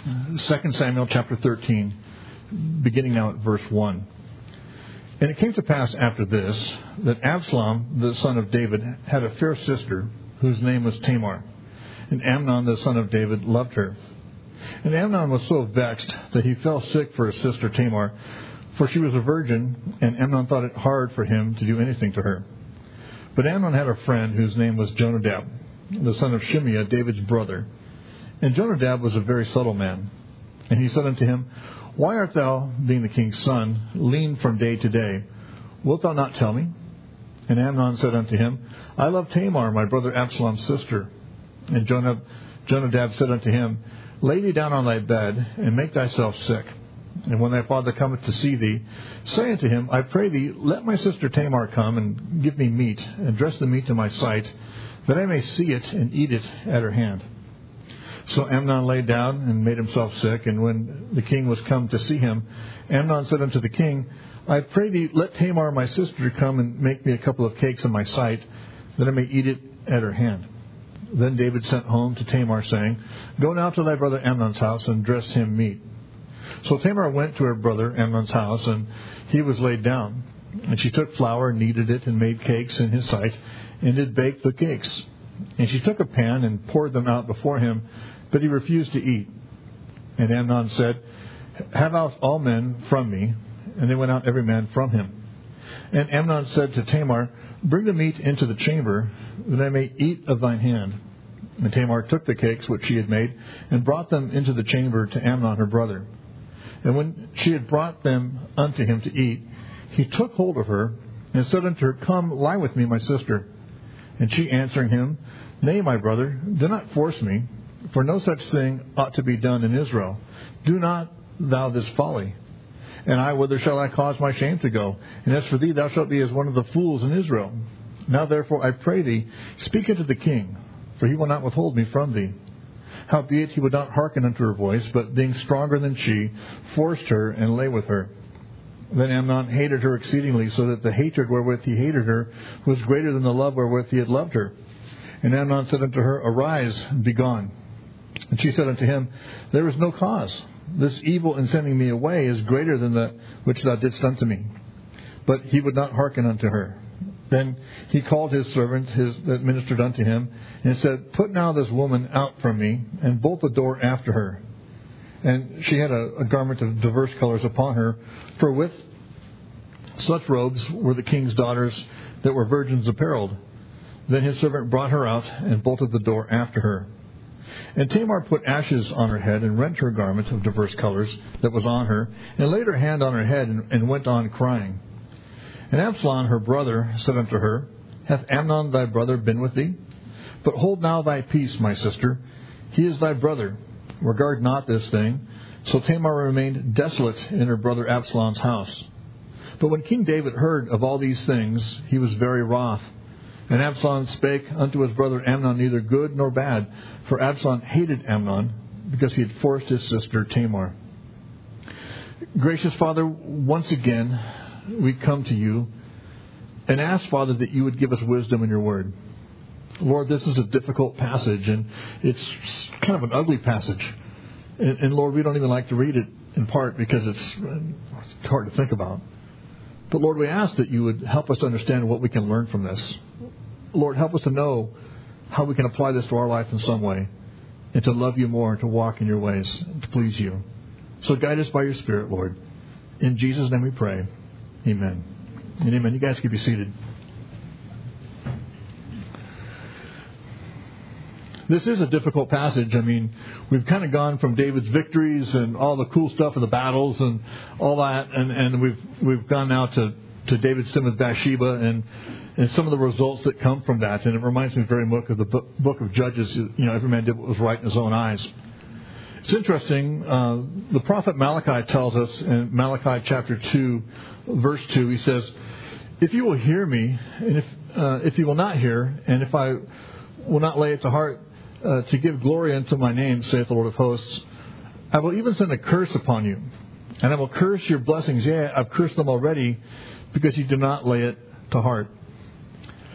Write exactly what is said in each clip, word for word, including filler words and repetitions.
Second Samuel chapter thirteen, beginning now at verse one. And it came to pass after this, that Absalom, the son of David, had a fair sister, whose name was Tamar. And Amnon, the son of David, loved her. And Amnon was so vexed that he fell sick for his sister Tamar, for she was a virgin, and Amnon thought it hard for him to do anything to her. But Amnon had a friend whose name was Jonadab, the son of Shimeah, David's brother. And Jonadab was a very subtle man. And he said unto him, Why art thou, being the king's son, lean from day to day? Wilt thou not tell me? And Amnon said unto him, I love Tamar, my brother Absalom's sister. And Jonadab, Jonadab said unto him, Lay thee down on thy bed, and make thyself sick. And when thy father cometh to see thee, say unto him, I pray thee, let my sister Tamar come, and give me meat, and dress the meat to my sight, that I may see it and eat it at her hand. So Amnon lay down and made himself sick, and when the king was come to see him, Amnon said unto the king, I pray thee, let Tamar my sister come and make me a couple of cakes in my sight, that I may eat it at her hand. Then David sent home to Tamar, saying, Go now to thy brother Amnon's house, and dress him meat. So Tamar went to her brother Amnon's house, and he was laid down. And she took flour, and kneaded it, and made cakes in his sight, and did bake the cakes. And she took a pan, and poured them out before him, but he refused to eat. And Amnon said, Have out all men from me. And they went out every man from him. And Amnon said to Tamar, Bring the meat into the chamber, that I may eat of thine hand. And Tamar took the cakes which she had made, and brought them into the chamber to Amnon her brother. And when she had brought them unto him to eat, he took hold of her, and said unto her, Come, lie with me, my sister. And she answering him, Nay, my brother, do not force me, for no such thing ought to be done in Israel. Do not thou this folly. And I, whither shall I cause my shame to go? And as for thee, thou shalt be as one of the fools in Israel. Now therefore, I pray thee, speak unto the king, for he will not withhold me from thee. Howbeit he would not hearken unto her voice, but being stronger than she, forced her, and lay with her. Then Amnon hated her exceedingly, so that the hatred wherewith he hated her was greater than the love wherewith he had loved her. And Amnon said unto her, Arise, and be gone. And she said unto him, There is no cause. This evil in sending me away is greater than that which thou didst unto me. But he would not hearken unto her. Then he called his servant his, that ministered unto him, and said, Put now this woman out from me, and bolt the door after her. And she had a, a garment of diverse colors upon her, for with such robes were the king's daughters that were virgins apparelled. Then his servant brought her out, and bolted the door after her. And Tamar put ashes on her head, and rent her garment of diverse colors that was on her, and laid her hand on her head, and, and went on crying. And Absalom her brother said unto her, Hath Amnon thy brother been with thee? But hold now thy peace, my sister. He is thy brother. Regard not this thing. So Tamar remained desolate in her brother Absalom's house. But when King David heard of all these things, he was very wroth. And Absalom spake unto his brother Amnon neither good nor bad, for Absalom hated Amnon, because he had forced his sister Tamar. Gracious Father, once again we come to you and ask, Father, that you would give us wisdom in your word. Lord, this is a difficult passage, and it's kind of an ugly passage. And, and Lord, we don't even like to read it in part because it's, it's hard to think about. But Lord, we ask that you would help us to understand what we can learn from this. Lord, help us to know how we can apply this to our life in some way, and to love you more, and to walk in your ways, and to please you. So guide us by your Spirit, Lord. In Jesus' name we pray. Amen. And amen. You guys can be seated. This is a difficult passage. I mean, we've kind of gone from David's victories and all the cool stuff of the battles and all that, and, and we've we've gone now to, to David's sin with Bathsheba and and some of the results that come from that. And it reminds me very much of the book, book of Judges. You know, every man did what was right in his own eyes. It's interesting. Uh, the prophet Malachi tells us in Malachi chapter two, verse two, he says, "If you will hear me, and if uh, if you will not hear, and if I will not lay it to heart uh, to give glory unto my name, saith the Lord of hosts, I will even send a curse upon you, and I will curse your blessings. Yea, I've cursed them already, because you do not lay it to heart."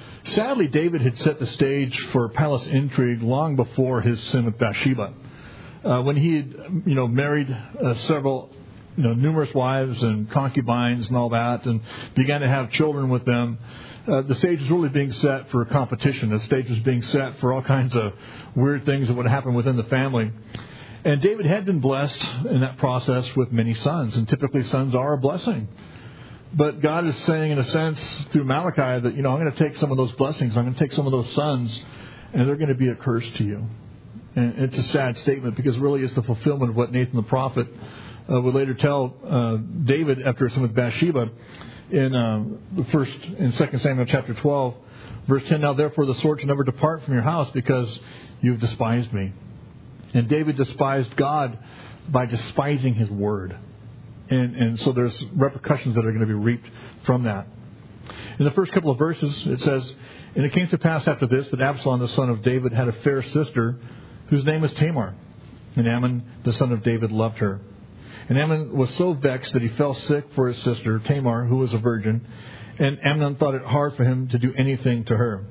Sadly, David had set the stage for palace intrigue long before his sin with Bathsheba. uh, when he had, you know, married uh, several, you know, numerous wives and concubines and all that, and began to have children with them, uh, the stage was really being set for competition. The stage was being set for all kinds of weird things that would happen within the family. And David had been blessed in that process with many sons, and typically sons are a blessing. But God is saying, in a sense, through Malachi, that, you know, I'm going to take some of those blessings, I'm going to take some of those sons, and they're going to be a curse to you. And it's a sad statement, because really it's the fulfillment of what Nathan the prophet uh, would later tell uh, David after some with Bathsheba in uh, the first in Second Samuel chapter twelve, verse ten. Now therefore the sword shall never depart from your house, because you've despised me. And David despised God by despising His word. And, and so there's repercussions that are going to be reaped from that. In the first couple of verses, it says, and it came to pass after this that Absalom the son of David had a fair sister whose name was Tamar. And Amnon the son of David loved her. And Amnon was so vexed that he fell sick for his sister Tamar, who was a virgin. And Amnon thought it hard for him to do anything to her.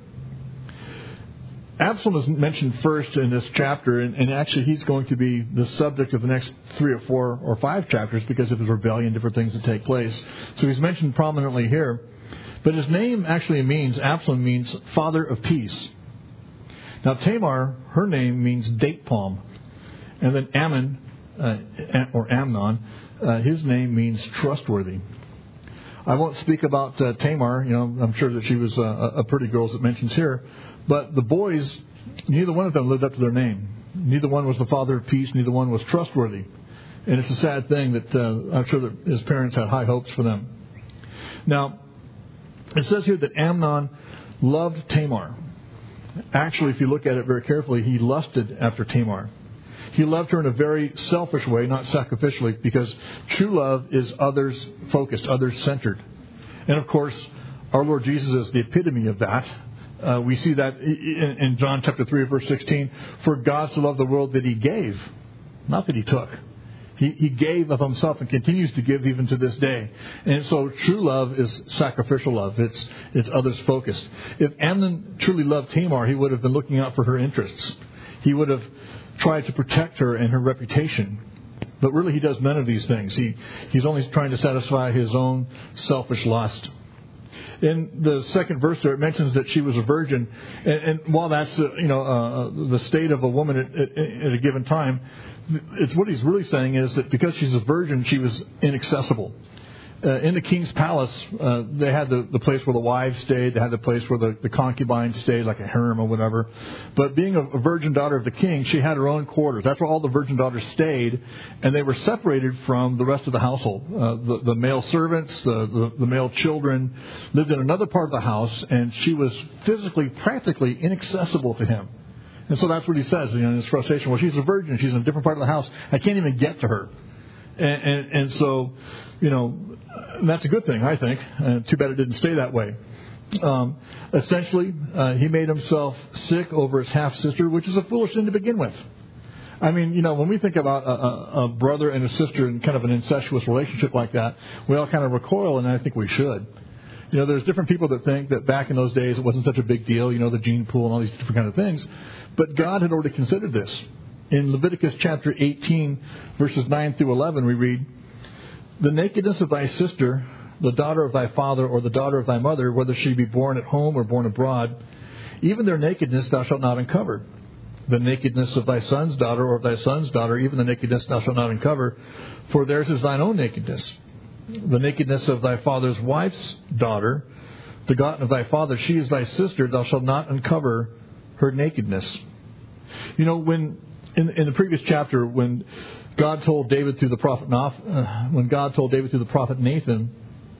Absalom is mentioned first in this chapter, and, and actually he's going to be the subject of the next three or four or five chapters because of his rebellion, different things that take place. So he's mentioned prominently here. But his name actually means, Absalom means father of peace. Now Tamar, her name means date palm. And then Ammon, uh, or Amnon, uh, his name means trustworthy. I won't speak about uh, Tamar. You know, I'm sure that she was uh, a pretty girl, as it mentions here. But the boys, neither one of them lived up to their name. Neither one was the father of peace. Neither one was trustworthy. And it's a sad thing that uh, I'm sure that his parents had high hopes for them. Now, it says here that Amnon loved Tamar. Actually, if you look at it very carefully, he lusted after Tamar. He loved her in a very selfish way, not sacrificially, because true love is others-focused, others-centered. And of course, our Lord Jesus is the epitome of that. Uh, we see that in, in John chapter three, verse sixteen. For God so loved the world that He gave, not that He took. He, he gave of Himself and continues to give even to this day. And so true love is sacrificial love. It's it's others focused. If Amnon truly loved Tamar, he would have been looking out for her interests. He would have tried to protect her and her reputation. But really he does none of these things. He he's only trying to satisfy his own selfish lust. In the second verse there, it mentions that she was a virgin. And, and while that's, uh, you know, uh, the state of a woman at, at, at a given time, it's what he's really saying is that because she's a virgin, she was inaccessible. Uh, in the king's palace, uh, they had the, the place where the wives stayed. They had the place where the, the concubines stayed, like a harem or whatever. But being a, a virgin daughter of the king, she had her own quarters. That's where all the virgin daughters stayed, and they were separated from the rest of the household. Uh, the, the male servants, the, the, the male children lived in another part of the house, and she was physically, practically inaccessible to him. And so that's what he says, you know, in his frustration. Well, she's a virgin. She's in a different part of the house. I can't even get to her. And, and, and so, you know, that's a good thing, I think. Uh, too bad it didn't stay that way. Um, essentially, uh, he made himself sick over his half-sister, which is a foolish thing to begin with. I mean, you know, when we think about a, a, a brother and a sister in kind of an incestuous relationship like that, we all kind of recoil, and I think we should. You know, there's different people that think that back in those days it wasn't such a big deal, you know, the gene pool and all these different kind of things. But God had already considered this. In Leviticus chapter eighteen, verses nine through eleven, we read, the nakedness of thy sister, the daughter of thy father, or the daughter of thy mother, whether she be born at home or born abroad, even their nakedness thou shalt not uncover. The nakedness of thy son's daughter, or of thy son's daughter, even the nakedness thou shalt not uncover, for theirs is thine own nakedness. The nakedness of thy father's wife's daughter, begotten of thy father, she is thy sister, thou shalt not uncover her nakedness. You know, when in, in the previous chapter, when God told David through the prophet uh, when God told David through the prophet Nathan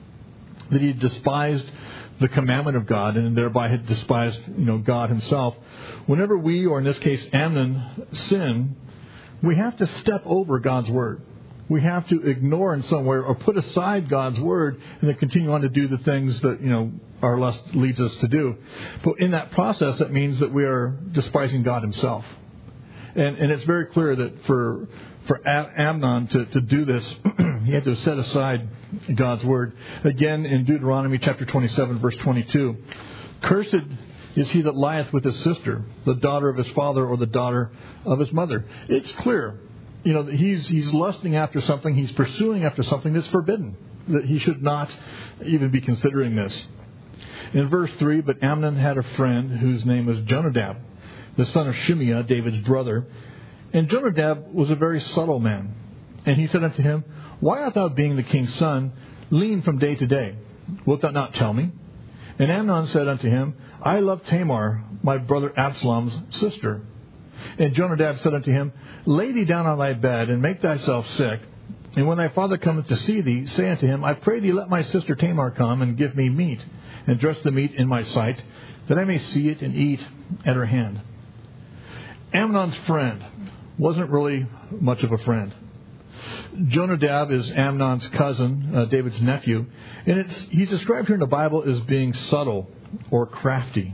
that he despised the commandment of God and thereby had despised, you know, God Himself. Whenever we, or in this case Amnon, sin, we have to step over God's word. We have to ignore in some way or put aside God's word and then continue on to do the things that, you know, our lust leads us to do. But in that process, that means that we are despising God Himself. And, and it's very clear that for for Amnon to, to do this, he had to set aside God's word. Again, in Deuteronomy chapter twenty-seven, verse twenty-two, cursed is he that lieth with his sister, the daughter of his father or the daughter of his mother? It's clear. You know, he's he's lusting after something, he's pursuing after something that's forbidden, that he should not even be considering this. In verse three, but Amnon had a friend whose name was Jonadab, the son of Shimeah, David's brother. And Jonadab was a very subtle man. And he said unto him, Why art thou, being the king's son, lean from day to day? Wilt thou not tell me? And Amnon said unto him, I love Tamar, my brother Absalom's sister. And Jonadab said unto him, Lay thee down on thy bed, and make thyself sick. And when thy father cometh to see thee, say unto him, I pray thee, let my sister Tamar come, and give me meat, and dress the meat in my sight, that I may see it and eat at her hand. Amnon's friend wasn't really much of a friend. Jonadab is Amnon's cousin, uh, David's nephew, and it's he's described here in the Bible as being subtle or crafty.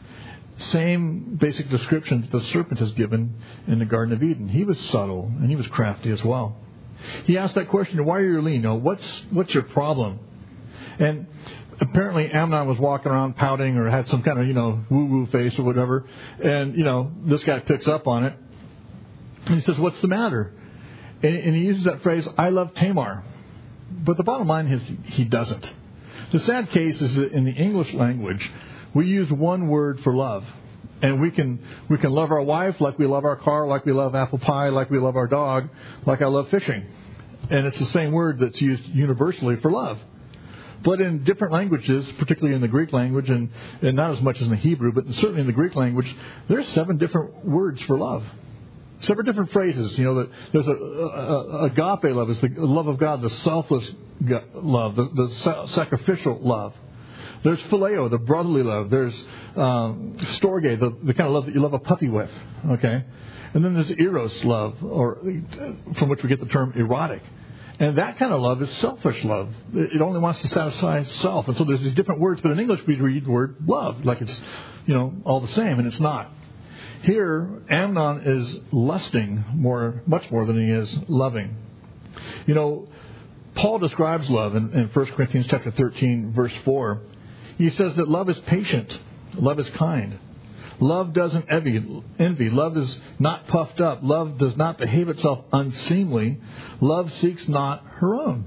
Same basic description that the serpent is given in the Garden of Eden. He was subtle and he was crafty as well. He asked that question, why are you lean? You know, what's what's your problem? And apparently Amnon was walking around pouting or had some kind of, you know, woo-woo face or whatever. And, you know, this guy picks up on it. And he says, what's the matter? And, and he uses that phrase, I love Tamar. But the bottom line is he doesn't. The sad case is that in the English language, we use one word for love. And we can we can love our wife like we love our car, like we love apple pie, like we love our dog, like I love fishing. And it's the same word that's used universally for love. But in different languages, particularly in the Greek language, and, and not as much as in the Hebrew, but certainly in the Greek language, there's seven different words for love. Seven different phrases. You know, that there's a, a, a agape love, is the love of God, the selfless love, the, the sacrificial love. There's phileo, the brotherly love. There's um, storge, the, the kind of love that you love a puppy with. Okay, and then there's eros love, or from which we get the term erotic. And that kind of love is selfish love. It only wants to satisfy self. And so there's these different words, but in English we read the word love like it's, you know, all the same, and it's not. Here, Amnon is lusting more, much more than he is loving. You know, Paul describes love in, in First Corinthians chapter thirteen, verse four. He says that love is patient. Love is kind. Love doesn't envy. envy. Love is not puffed up. Love does not behave itself unseemly. Love seeks not her own.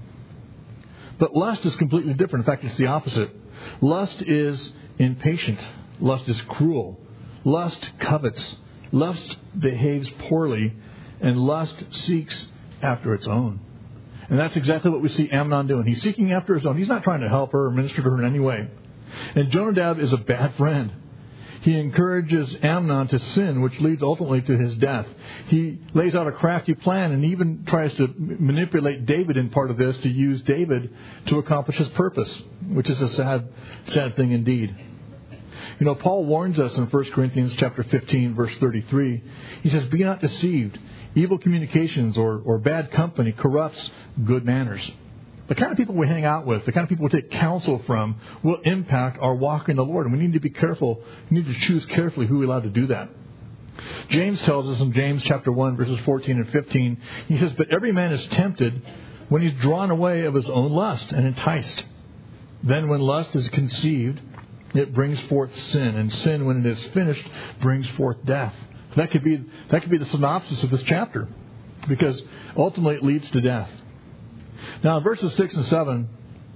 But lust is completely different. In fact, it's the opposite. Lust is impatient. Lust is cruel. Lust covets. Lust behaves poorly. And lust seeks after its own. And that's exactly what we see Amnon doing. He's seeking after his own. He's not trying to help her or minister to her in any way. And Jonadab is a bad friend. He encourages Amnon to sin, which leads ultimately to his death. He lays out a crafty plan and even tries to manipulate David in part of this to use David to accomplish his purpose, which is a sad, sad thing indeed. You know, Paul warns us in First Corinthians chapter fifteen, verse thirty-three. He says, be not deceived. Evil communications or, or bad company corrupts good manners. The kind of people we hang out with, the kind of people we take counsel from, will impact our walk in the Lord. And we need to be careful. We need to choose carefully who we allow to do that. James tells us in James chapter one, verses fourteen and fifteen, he says, but every man is tempted when he's drawn away of his own lust and enticed. Then when lust is conceived, it brings forth sin. And sin, when it is finished, brings forth death. That could be, that could be the synopsis of this chapter, because ultimately it leads to death. Now, in verses six and seven,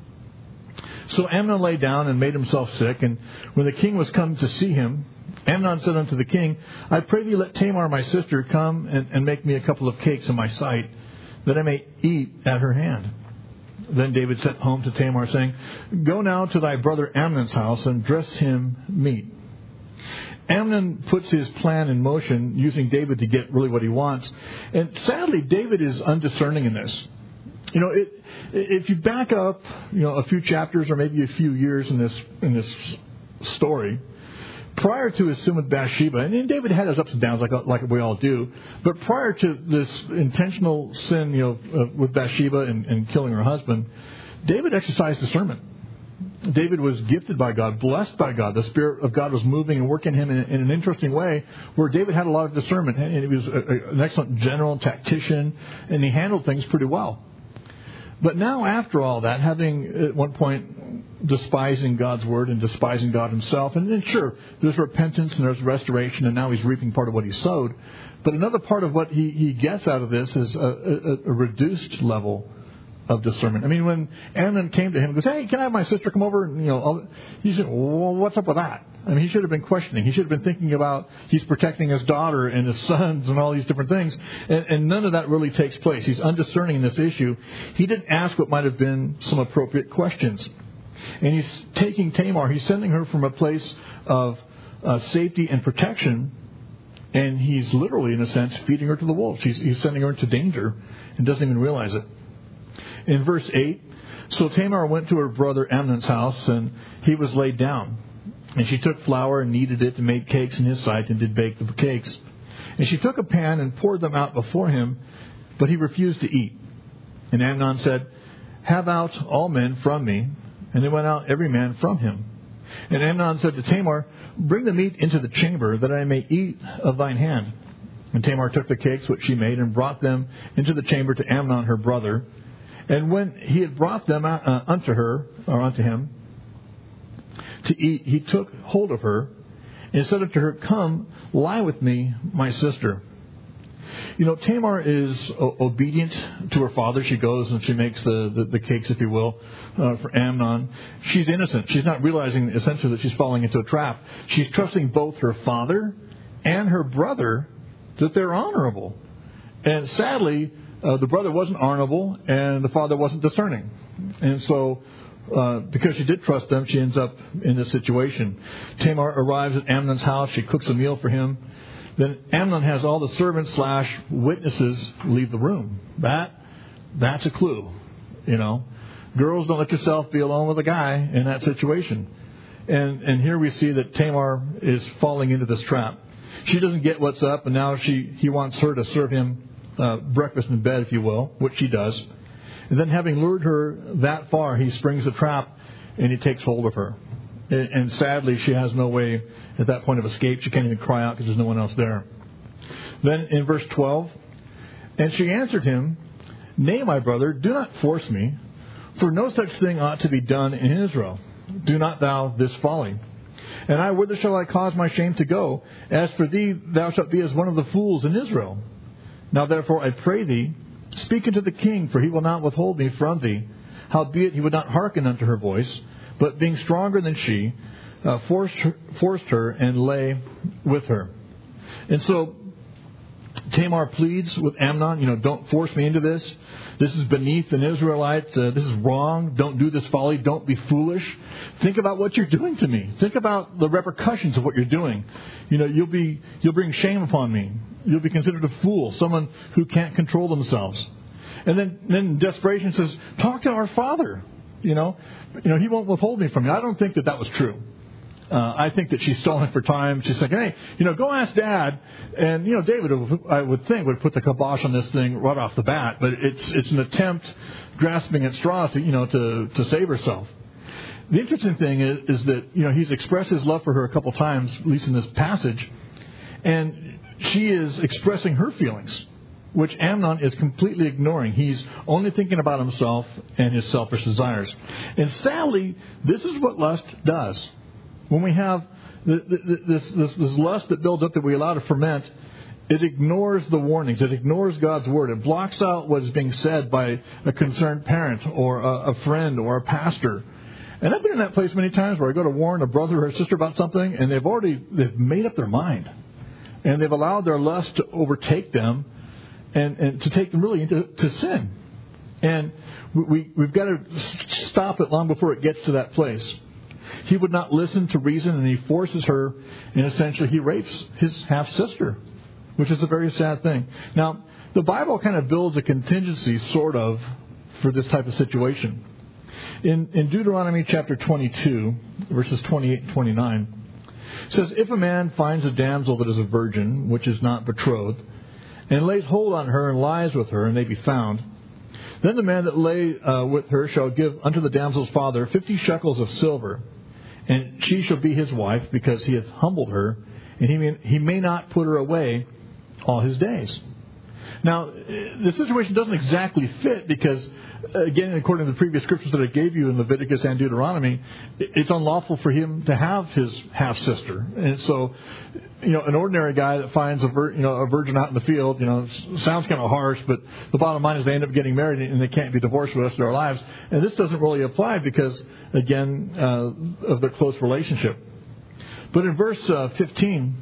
so Amnon lay down and made himself sick, and when the king was come to see him, Amnon said unto the king, I pray thee let Tamar my sister come and, and make me a couple of cakes in my sight, that I may eat at her hand. Then David sent home to Tamar, saying, go now to thy brother Amnon's house and dress him meat. Amnon puts his plan in motion, using David to get really what he wants. And sadly, David is undiscerning in this. You know, it, if you back up, you know, a few chapters or maybe a few years in this in this story, prior to his sin with Bathsheba, and David had his ups and downs like like we all do, but prior to this intentional sin, you know, uh, with Bathsheba and, and killing her husband, David exercised discernment. David was gifted by God, blessed by God. The Spirit of God was moving and working him in, in an interesting way, where David had a lot of discernment, and he was a, a, an excellent general and tactician, and he handled things pretty well. But now, after all that, having at one point despising God's word and despising God himself. And then sure, there's repentance and there's restoration, and now he's reaping part of what he sowed. But another part of what he, he gets out of this is a, a, a reduced level of discernment. I mean, when Amnon came to him and goes, hey, can I have my sister come over? And, you know, he said, well, what's up with that? I mean, he should have been questioning. He should have been thinking about he's protecting his daughter and his sons and all these different things. And, and none of that really takes place. He's undiscerning in this issue. He didn't ask what might have been some appropriate questions. And he's taking Tamar. He's sending her from a place of uh, safety and protection. And he's literally, in a sense, feeding her to the wolves. He's, he's sending her into danger and doesn't even realize it. In verse eight, so Tamar went to her brother Amnon's house, and he was laid down. And she took flour and kneaded it and made cakes in his sight and did bake the cakes. And she took a pan and poured them out before him, but he refused to eat. And Amnon said, have out all men from me. And they went out every man from him. And Amnon said to Tamar, bring the meat into the chamber, that I may eat of thine hand. And Tamar took the cakes which she made and brought them into the chamber to Amnon her brother. And when he had brought them uh, unto her, or unto him, to eat, he took hold of her and said unto her, come, lie with me, my sister. You know, Tamar is o- obedient to her father. She goes and she makes the, the, the cakes, if you will, uh, for Amnon. She's innocent. She's not realizing essentially that she's falling into a trap. She's trusting both her father and her brother that they're honorable. And sadly, uh, the brother wasn't honorable and the father wasn't discerning. And so, uh, because she did trust them, she ends up in this situation. Tamar arrives at Amnon's house. She cooks a meal for him. Then Amnon has all the servants slash witnesses leave the room. That, that's a clue, you know. Girls, don't let yourself be alone with a guy in that situation. And and here we see that Tamar is falling into this trap. She doesn't get what's up, and now she he wants her to serve him uh, breakfast in bed, if you will, which she does. And then having lured her that far, he springs the trap and he takes hold of her. And sadly, she has no way at that point of escape. She can't even cry out because there's no one else there. Then in verse twelve, and she answered him, nay, my brother, do not force me, for no such thing ought to be done in Israel. Do not thou this folly. And I, whither shall I cause my shame to go? As for thee, thou shalt be as one of the fools in Israel. Now therefore I pray thee, speak unto the king, for he will not withhold me from thee. Howbeit he would not hearken unto her voice, but being stronger than she, uh, forced her, forced her and lay with her. And so Tamar pleads with Amnon, you know, don't force me into this. This is beneath an Israelite. Uh, this is wrong. Don't do this folly. Don't be foolish. Think about what you're doing to me. Think about the repercussions of what you're doing. You know, you'll be you'll bring shame upon me. You'll be considered a fool, someone who can't control themselves. And then, then in desperation says, talk to our father. You know, you know, he won't withhold me from you. I don't think that that was true. Uh, I think that she's stalling for time. She's like, hey, you know, go ask Dad. And, you know, David, I would think, would put the kibosh on this thing right off the bat. But it's it's an attempt, grasping at straws, to, you know, to, to save herself. The interesting thing is, is that, you know, he's expressed his love for her a couple times, at least in this passage. And she is expressing her feelings, which Amnon is completely ignoring. He's only thinking about himself and his selfish desires. And sadly, this is what lust does. When we have this, this, this lust that builds up that we allow to ferment, it ignores the warnings. It ignores God's word. It blocks out what is being said by a concerned parent or a, a friend or a pastor. And I've been in that place many times where I go to warn a brother or a sister about something, and they've already they've made up their mind. And they've allowed their lust to overtake them and, and to take them really into to sin. And we, we've got to stop it long before it gets to that place. He would not listen to reason, and he forces her, and essentially he rapes his half-sister, which is a very sad thing. Now, the Bible kind of builds a contingency, sort of, for this type of situation. In, in Deuteronomy chapter twenty-two, verses twenty-eight and twenty-nine, it says, if a man finds a damsel that is a virgin, which is not betrothed, and lays hold on her and lies with her, and they be found, then the man that lay uh, with her shall give unto the damsel's father fifty shekels of silver, and she shall be his wife, because he hath humbled her, and he may, he may not put her away all his days. Now, the situation doesn't exactly fit because, again, according to the previous scriptures that I gave you in Leviticus and Deuteronomy, it's unlawful for him to have his half-sister. And so, you know, an ordinary guy that finds a, vir- you know, a virgin out in the field, you know, sounds kind of harsh, but the bottom line is they end up getting married and they can't be divorced for the rest of their lives. And this doesn't really apply because, again, uh, of their close relationship. But in verse uh, fifteen,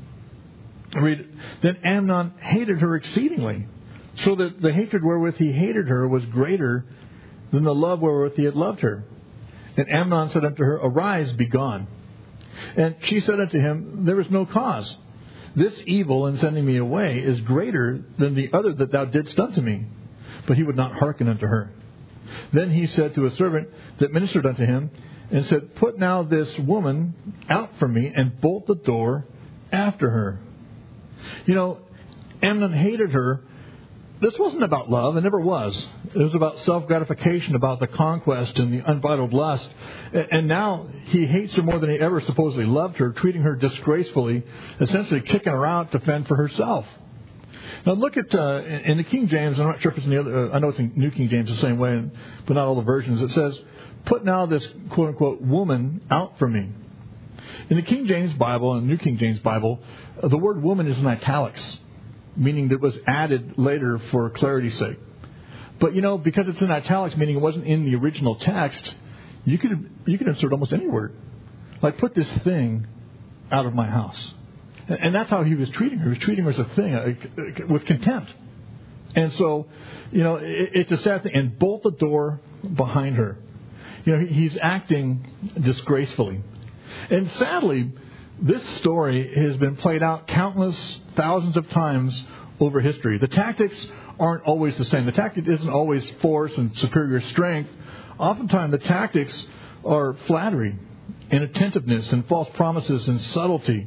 I read, then Amnon hated her exceedingly, so that the hatred wherewith he hated her was greater than the love wherewith he had loved her. And Amnon said unto her, Arise, be gone. And she said unto him, There is no cause. This evil in sending me away is greater than the other that thou didst unto me. But he would not hearken unto her. Then he said to a servant that ministered unto him, and said, Put now this woman out from me, and bolt the door after her. You know, Amnon hated her. This wasn't about love. It never was. It was about self-gratification, about the conquest and the unbridled lust. And now he hates her more than he ever supposedly loved her, treating her disgracefully, essentially kicking her out to fend for herself. Now look at, uh, in the King James, I'm not sure if it's in the other, uh, I know it's in New King James the same way, but not all the versions. It says, Put now this quote-unquote woman out from me. In the King James Bible and New King James Bible, the word woman is in italics, meaning that it was added later for clarity's sake. But, you know, because it's in italics, meaning it wasn't in the original text, you could you could insert almost any word. Like, put this thing out of my house. And that's how he was treating her. He was treating her as a thing, with contempt. And so, you know, it's a sad thing. And bolt the door behind her. You know, he's acting disgracefully. And sadly, this story has been played out countless thousands of times over history. The tactics aren't always the same. The tactic isn't always force and superior strength. Oftentimes, the tactics are flattery and attentiveness and false promises and subtlety.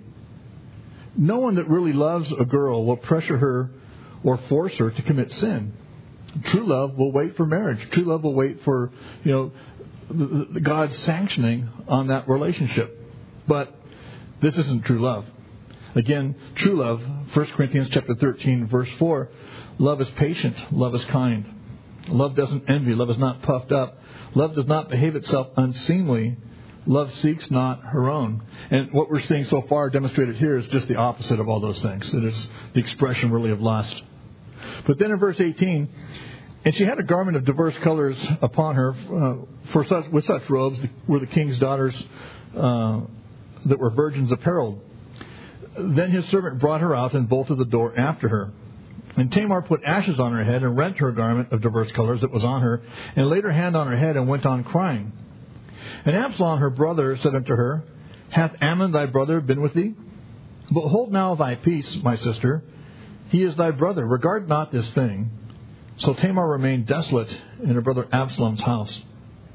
No one that really loves a girl will pressure her or force her to commit sin. True love will wait for marriage. True love will wait for, you know, the, the God's sanctioning on that relationship. But this isn't true love. Again, true love, First Corinthians chapter thirteen, verse four, love is patient, love is kind. Love doesn't envy, love is not puffed up. Love does not behave itself unseemly. Love seeks not her own. And what we're seeing so far demonstrated here is just the opposite of all those things. It is the expression really of lust. But then in verse eighteen, and she had a garment of diverse colors upon her, uh, for such with such robes were the king's daughters uh, that were virgins apparelled. Then his servant brought her out and bolted the door after her. And Tamar put ashes on her head and rent her garment of diverse colors that was on her, and laid her hand on her head and went on crying. And Absalom her brother said unto her, Hath Amnon thy brother been with thee? But hold now thy peace, my sister. He is thy brother. Regard not this thing. So Tamar remained desolate in her brother Absalom's house.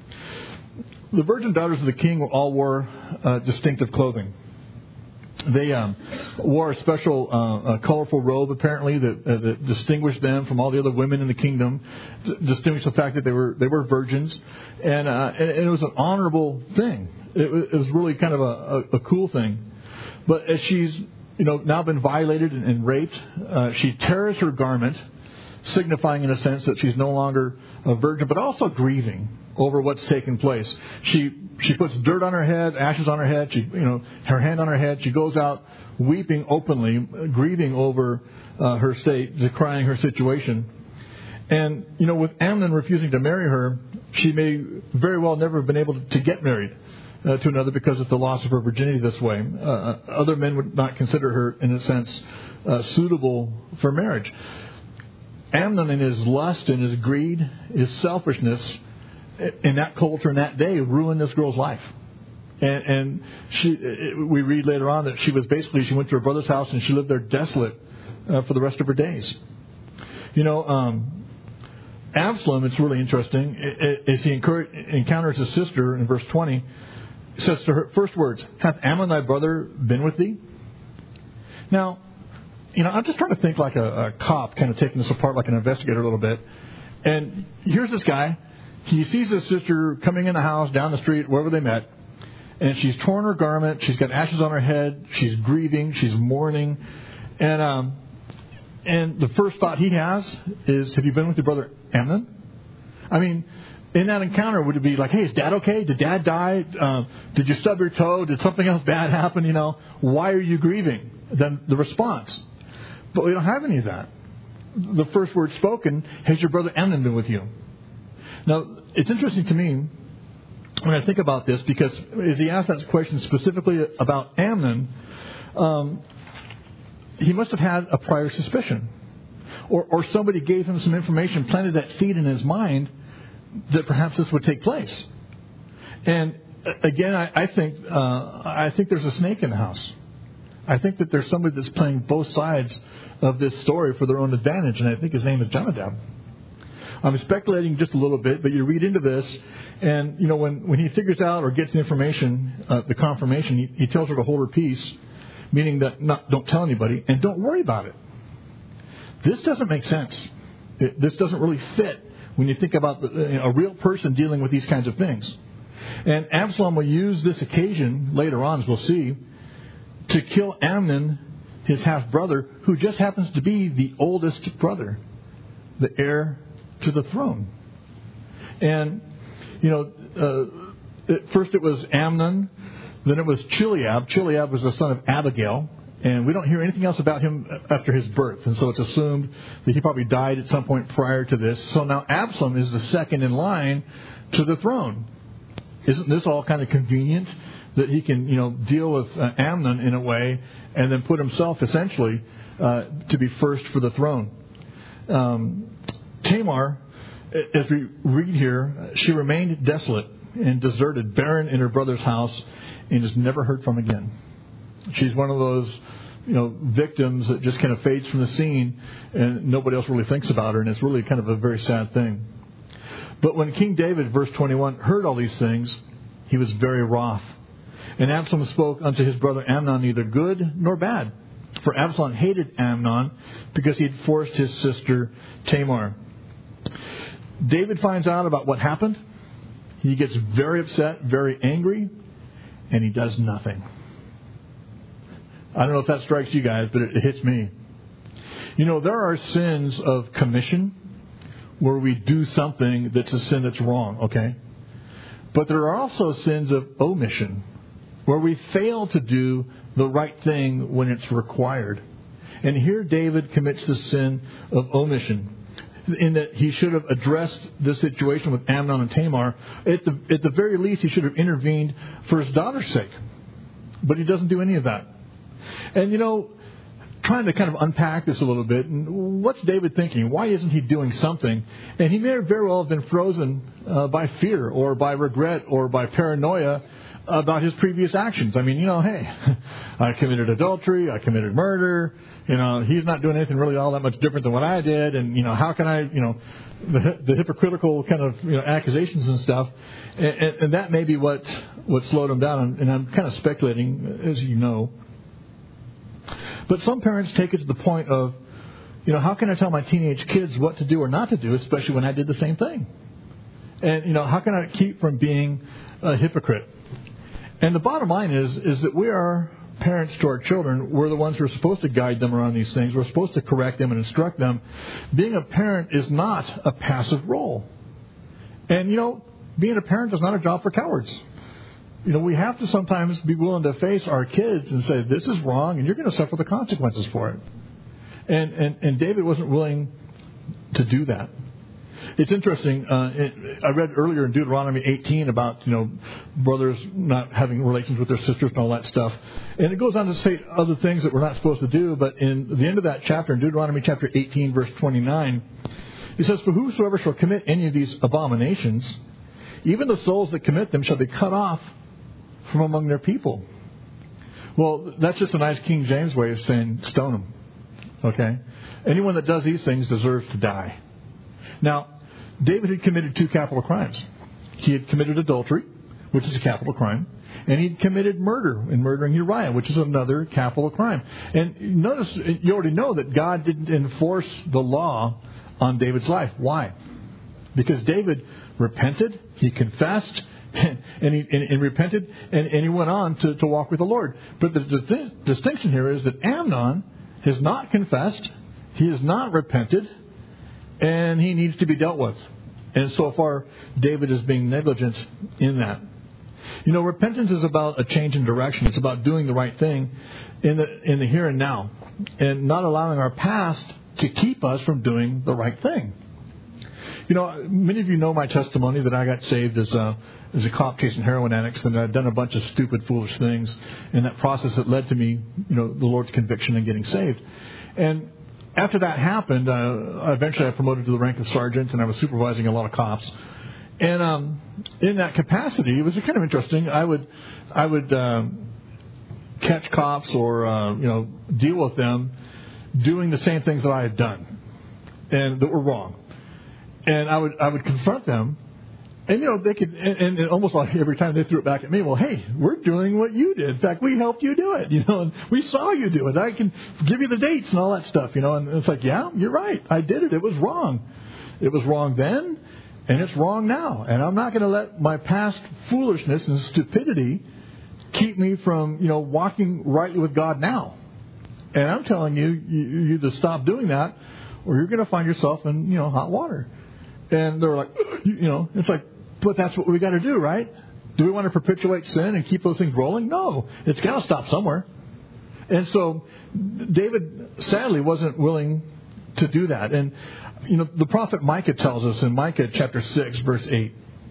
The virgin daughters of the king all wore uh, distinctive clothing. They um, wore a special uh, a colorful robe, apparently, that, uh, that distinguished them from all the other women in the kingdom, d- distinguished the fact that they were they were virgins, and, uh, and it was an honorable thing. It, it was really kind of a, a, a cool thing. But as she's you know now been violated and, and raped, uh, she tears her garment, signifying in a sense that she's no longer a virgin, but also grieving over what's taken place. She she puts dirt on her head, ashes on her head. She you know her hand on her head. She goes out weeping openly, grieving over uh, her state, decrying her situation. And you know, with Amnon refusing to marry her, she may very well never have been able to get married uh, to another because of the loss of her virginity this way. Uh, other men would not consider her, in a sense, uh, suitable for marriage. Amnon, in his lust and his greed, his selfishness, in that culture, in that day, ruined this girl's life. And, and she, we read later on that she was basically, she went to her brother's house and she lived there desolate uh, for the rest of her days. You know, um, Absalom, it's really interesting, as he encounters his sister in verse twenty, says to her, first words, Hath Amnon thy brother been with thee? Now, you know, I'm just trying to think like a, a cop, kind of taking this apart like an investigator a little bit. And here's this guy. He sees his sister coming in the house, down the street, wherever they met. And she's torn her garment. She's got ashes on her head. She's grieving. She's mourning. And um, and the first thought he has is, have you been with your brother Amnon? I mean, in that encounter, would it be like, hey, is Dad okay? Did Dad die? Uh, did you stub your toe? Did something else bad happen? You know, why are you grieving? Then the response. But we don't have any of that. The first word spoken, has your brother Amnon been with you? Now, it's interesting to me when I think about this, because as he asked that question specifically about Amnon, um, he must have had a prior suspicion. Or, or somebody gave him some information, planted that seed in his mind that perhaps this would take place. And again, I, I think uh, I think there's a snake in the house. I think that there's somebody that's playing both sides of this story for their own advantage, and I think his name is Jonadab. I'm speculating just a little bit, but you read into this, and you know when, when he figures out or gets the information, uh, the confirmation, he, he tells her to hold her peace, meaning that not, don't tell anybody and don't worry about it. This doesn't make sense. It, this doesn't really fit when you think about the, you know, a real person dealing with these kinds of things. And Absalom will use this occasion later on, as we'll see, to kill Amnon, his half-brother, who just happens to be the oldest brother, the heir to the throne. And, you know, uh, at first it was Amnon, then it was Chileab. Chileab was the son of Abigail. And we don't hear anything else about him after his birth. And so it's assumed that he probably died at some point prior to this. So now Absalom is the second in line to the throne. Isn't this all kind of convenient that he can, you know, deal with uh, Amnon in a way and then put himself essentially uh, to be first for the throne? Um, Tamar, as we read here, she remained desolate and deserted, barren in her brother's house, and is never heard from again. She's one of those, you know, victims that just kind of fades from the scene and nobody else really thinks about her. And it's really kind of a very sad thing. But when King David, verse twenty-one, heard all these things, he was very wroth. And Absalom spoke unto his brother Amnon neither good nor bad. For Absalom hated Amnon because he had forced his sister Tamar. David finds out about what happened. He gets very upset, very angry, and he does nothing. I don't know if that strikes you guys, but it, it hits me. You know, there are sins of commission where we do something that's a sin that's wrong, okay? But there are also sins of omission where we fail to do the right thing when it's required. And here David commits the sin of omission, in that he should have addressed this situation with Amnon and Tamar. At the, at the very least, he should have intervened for his daughter's sake. But he doesn't do any of that. And, you know, trying to kind of unpack this a little bit, and what's David thinking? Why isn't he doing something? And he may very well have been frozen uh, by fear or by regret or by paranoia about his previous actions. I mean, you know, hey, I committed adultery, I committed murder. You know, he's not doing anything really all that much different than what I did. And, you know, how can I, you know, the, the hypocritical kind of, you know, accusations and stuff. And, and, and that may be what, what slowed him down. And I'm kind of speculating, as you know. But some parents take it to the point of, you know, how can I tell my teenage kids what to do or not to do, especially when I did the same thing? And, you know, how can I keep from being a hypocrite? And the bottom line is, is that we are parents to our children. We're the ones who are supposed to guide them around these things. We're supposed to correct them and instruct them. Being a parent is not a passive role. And, you know, being a parent is not a job for cowards. You know, we have to sometimes be willing to face our kids and say, this is wrong, and you're going to suffer the consequences for it. And and, and David wasn't willing to do that. It's interesting. Uh, it, I read earlier in Deuteronomy eighteen about, you know, brothers not having relations with their sisters and all that stuff. And it goes on to say other things that we're not supposed to do. But in the end of that chapter, in Deuteronomy chapter eighteen, verse twenty-nine, it says, for whosoever shall commit any of these abominations, even the souls that commit them shall be cut off from among their people. Well, that's just a nice King James way of saying stone them. Okay? Anyone that does these things deserves to die. Now, David had committed two capital crimes. He had committed adultery, which is a capital crime, and he'd committed murder in murdering Uriah, which is another capital crime. And notice, you already know that God didn't enforce the law on David's life. Why? Because David repented, he confessed, and he and, and repented, and, and he went on to, to walk with the Lord. But the, the th- distinction here is that Amnon has not confessed, He has not repented, and he needs to be dealt with. And so far, David is being negligent in that. You know, repentance is about a change in direction. It's about doing the right thing in the in the here and now, and not allowing our past to keep us from doing the right thing. You know, many of you know my testimony that I got saved as a, as a cop chasing heroin addicts, and I'd done a bunch of stupid, foolish things in that process that led to me, you know, the Lord's conviction and getting saved. And after that happened, uh, eventually I promoted to the rank of sergeant, and I was supervising a lot of cops. And um, in that capacity, it was kind of interesting. I would, I would um, catch cops or uh, you know deal with them doing the same things that I had done and that were wrong. And I would, I would confront them, and you know they could, and, and almost like every time they threw it back at me. Well, hey, we're doing what you did. In fact, we helped you do it. You know, and we saw you do it. I can give you the dates and all that stuff. You know, and it's like, yeah, you're right. I did it. It was wrong. It was wrong then. And it's wrong now. And I'm not going to let my past foolishness and stupidity keep me from, you know, walking rightly with God now. And I'm telling you, you, you either stop doing that or you're going to find yourself in, you know, hot water. And they're like, you, you know, it's like, but that's what we got to do, right? Do we want to perpetuate sin and keep those things rolling? No. It's got to stop somewhere. And so David, sadly, wasn't willing to do that. And you know, the prophet Micah tells us in Micah chapter six, verse eight,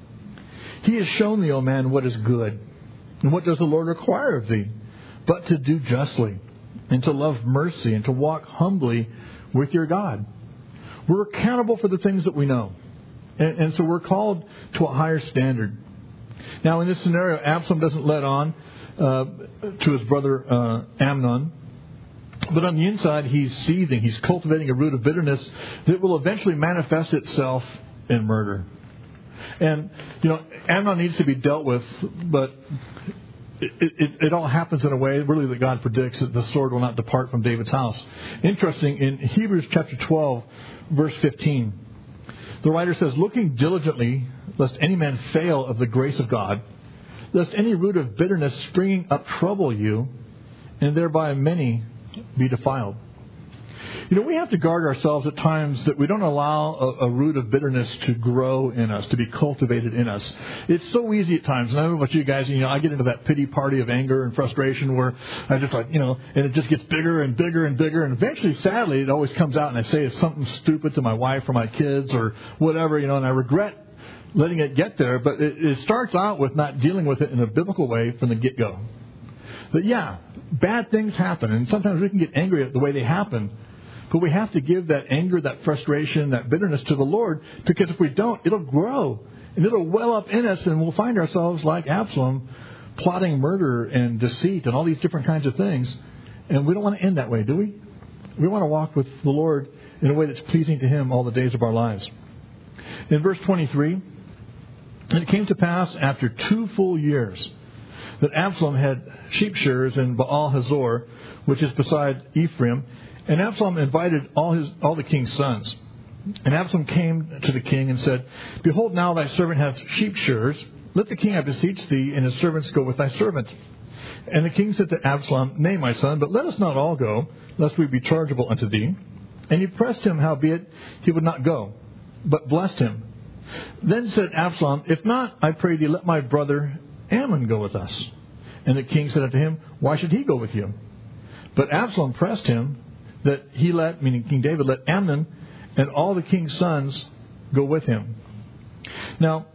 He has shown thee, O man, what is good. And what does the Lord require of thee? But to do justly, and to love mercy, and to walk humbly with your God. We're accountable for the things that we know. And, and so we're called to a higher standard. Now, in this scenario, Absalom doesn't let on uh, to his brother uh, Amnon. But on the inside, he's seething. He's cultivating a root of bitterness that will eventually manifest itself in murder. And, you know, Amnon needs to be dealt with, but it, it, it all happens in a way, really, that God predicts that the sword will not depart from David's house. Interesting, in Hebrews chapter twelve, verse fifteen, the writer says, looking diligently, lest any man fail of the grace of God, lest any root of bitterness springing up trouble you, and thereby many be defiled. You know, we have to guard ourselves at times that we don't allow a, a root of bitterness to grow in us, to be cultivated in us. It's so easy at times. And I don't know about you guys, you know, I get into that pity party of anger and frustration where I just like, you know, and it just gets bigger and bigger and bigger. And eventually, sadly, it always comes out and I say it's something stupid to my wife or my kids or whatever, you know, and I regret letting it get there. But it, it starts out with not dealing with it in a biblical way from the get-go. But yeah, bad things happen, and sometimes we can get angry at the way they happen. But we have to give that anger, that frustration, that bitterness to the Lord, because if we don't, it'll grow, and it'll well up in us, and we'll find ourselves like Absalom, plotting murder and deceit and all these different kinds of things. And we don't want to end that way, do we? We want to walk with the Lord in a way that's pleasing to Him all the days of our lives. In verse twenty-three, and it came to pass after two full years that Absalom had sheep shearers in Baal Hazor, which is beside Ephraim, and Absalom invited all his all the king's sons. And Absalom came to the king and said, Behold, now thy servant hath sheep shearers. Let the king, I beseech thee, and his servants go with thy servant. And the king said to Absalom, Nay, my son, but let us not all go, lest we be chargeable unto thee. And he pressed him, howbeit he would not go, but blessed him. Then said Absalom, If not, I pray thee, let my brother Ammon go with us. And the king said unto him, Why should he go with you? But Absalom pressed him that he let, meaning King David, let Amnon and all the king's sons go with him. Now,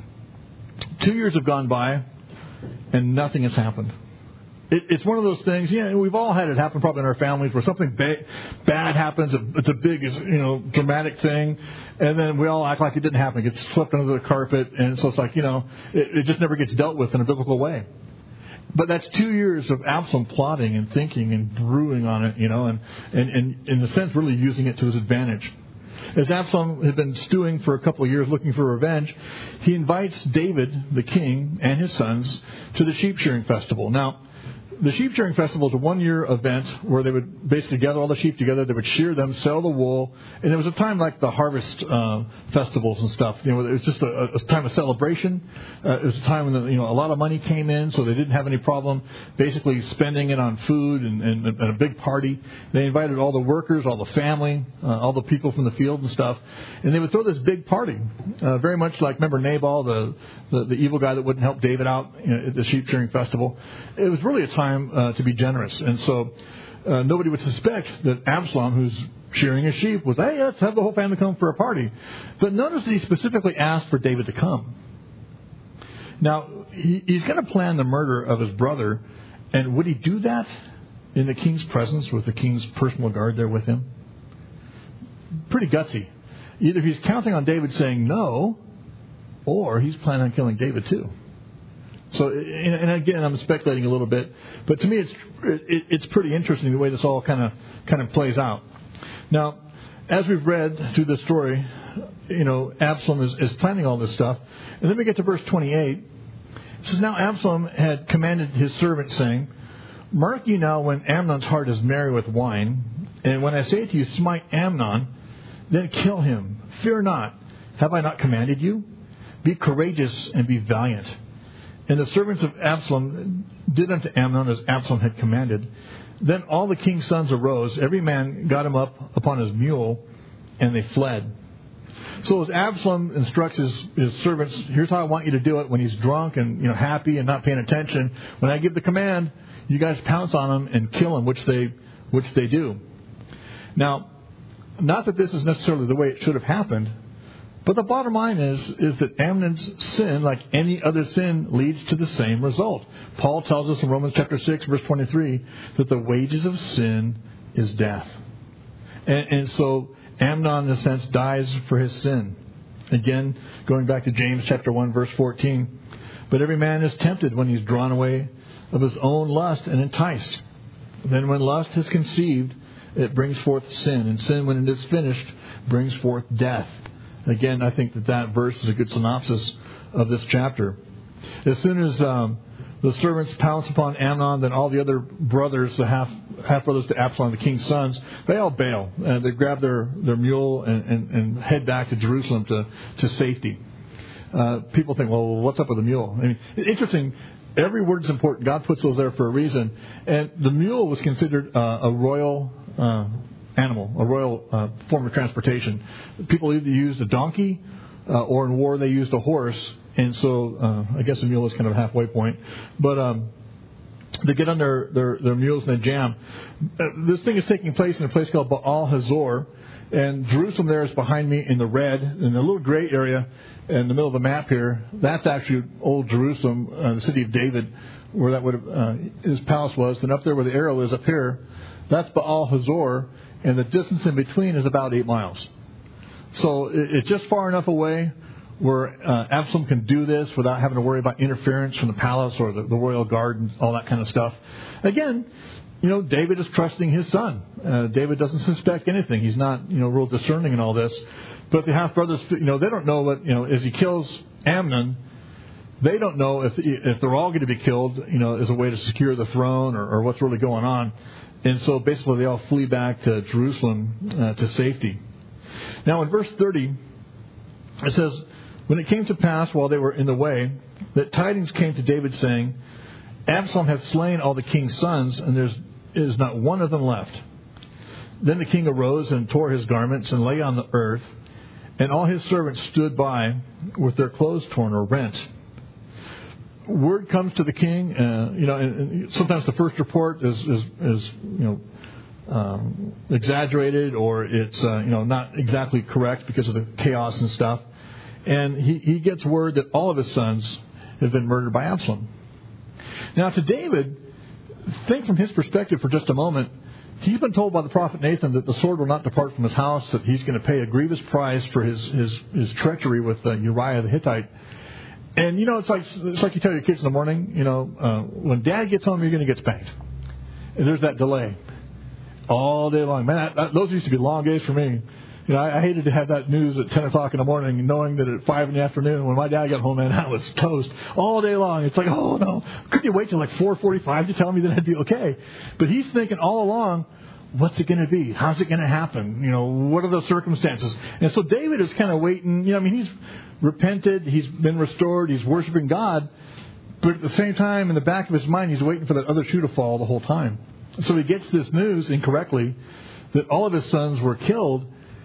two years have gone by and nothing has happened. It, it's one of those things, you know, we've all had it happen probably in our families where something ba- bad happens, it's a big, you know, dramatic thing, and then we all act like it didn't happen. It gets swept under the carpet, and so it's like, you know, it, it just never gets dealt with in a biblical way. But that's two years of Absalom plotting and thinking and brewing on it, you know, and, and, and in a sense really using it to his advantage. As Absalom had been stewing for a couple of years looking for revenge, he invites David, the king, and his sons to the sheep shearing festival. Now, the sheep shearing festival is a one-year event where they would basically gather all the sheep together. They would shear them, sell the wool, and there was a time like the harvest uh, festivals and stuff. You know, it was just a, a time of celebration. Uh, it was a time when the, you know a lot of money came in, so they didn't have any problem basically spending it on food and, and, and a big party. They invited all the workers, all the family, uh, all the people from the field and stuff, and they would throw this big party, uh, very much like remember Nabal, the, the the evil guy that wouldn't help David out, you know, at the sheep shearing festival. It was really a time Uh, to be generous. And so uh, nobody would suspect that Absalom, who's shearing his sheep, was, hey, let's have the whole family come for a party. But notice that he specifically asked for David to come. Now, he, he's going to plan the murder of his brother. And would he do that in the king's presence with the king's personal guard there with him? Pretty gutsy. Either he's counting on David saying no, or he's planning on killing David too. So, and again, I'm speculating a little bit, but to me, it's it, it's pretty interesting the way this all kind of kind of plays out. Now, as we've read through the story, you know, Absalom is, is planning all this stuff, and then we get to verse twenty-eight. It says, "Now Absalom had commanded his servant, saying, Mark ye now when Amnon's heart is merry with wine, and when I say to you, smite Amnon, then kill him. Fear not. Have I not commanded you? Be courageous and be valiant." And the servants of Absalom did unto Amnon as Absalom had commanded. Then all the king's sons arose. Every man got him up upon his mule, and they fled. So as Absalom instructs his, his servants, here's how I want you to do it when he's drunk and you know happy and not paying attention. When I give the command, you guys pounce on him and kill him, which they which they do. Now, not that this is necessarily the way it should have happened, but the bottom line is, is that Amnon's sin, like any other sin, leads to the same result. Paul tells us in Romans chapter six, verse twenty-three, that the wages of sin is death. And, and so Amnon, in a sense, dies for his sin. Again, going back to James chapter one, verse fourteen. "But every man is tempted when he's drawn away of his own lust and enticed. Then when lust is conceived, it brings forth sin. And sin, when it is finished, brings forth death." Again, I think that that verse is a good synopsis of this chapter. As soon as um, the servants pounce upon Amnon, then all the other brothers, the half half brothers to Absalom, the king's sons, they all bail. Uh, they grab their, their mule and, and, and head back to Jerusalem to, to safety. Uh, people think, well, what's up with the mule? I mean, interesting. Every word's important. God puts those there for a reason. And the mule was considered uh, a royal uh animal, a royal uh, form of transportation. People either used a donkey uh, or in war they used a horse. And so uh, I guess a mule is kind of a halfway point. But um, they get on their, their, their mules and they jam. Uh, this thing is taking place in a place called Baal Hazor. And Jerusalem there is behind me in the red, in the little gray area in the middle of the map here. That's actually old Jerusalem, uh, the city of David, where that would have, uh, his palace was. And up there where the arrow is up here, that's Baal Hazor. And the distance in between is about eight miles. So it's just far enough away where uh, Absalom can do this without having to worry about interference from the palace or the, the royal guard and all that kind of stuff. Again, you know, David is trusting his son. Uh, David doesn't suspect anything. He's not, you know, real discerning in all this. But the half brothers, you know, they don't know what, you know, as he kills Amnon, they don't know if if they're all going to be killed, you know, as a way to secure the throne or, or what's really going on. And so basically they all flee back to Jerusalem uh, to safety. Now in verse thirty, it says, "When it came to pass while they were in the way, that tidings came to David saying, Absalom hath slain all the king's sons, and there is not one of them left. Then the king arose and tore his garments and lay on the earth, and all his servants stood by with their clothes torn or rent." Word comes to the king, uh, you know, and, and sometimes the first report is, is, is you know, um, exaggerated or it's, uh, you know, not exactly correct because of the chaos and stuff. And he, he gets word that all of his sons have been murdered by Absalom. Now, to David, think from his perspective for just a moment. He's been told by the prophet Nathan that the sword will not depart from his house, that he's going to pay a grievous price for his, his, his treachery with uh, Uriah the Hittite. And, you know, it's like it's like you tell your kids in the morning, you know, uh, when Dad gets home, you're going to get spanked. And there's that delay all day long. Man, that, that, those used to be long days for me. You know, I, I hated to have that news at ten o'clock in the morning, knowing that at five in the afternoon, when my dad got home, and I was toast all day long. It's like, oh no, couldn't you wait till like four forty-five to tell me that I'd be okay? But he's thinking all along, what's it going to be? How's it going to happen? You know, what are the circumstances? And so David is kind of waiting. You know, I mean, he's repented, he's been restored, he's worshiping God, but at the same time, in the back of his mind, he's waiting for that other shoe to fall the whole time. So he gets this news incorrectly that all of his sons were killed,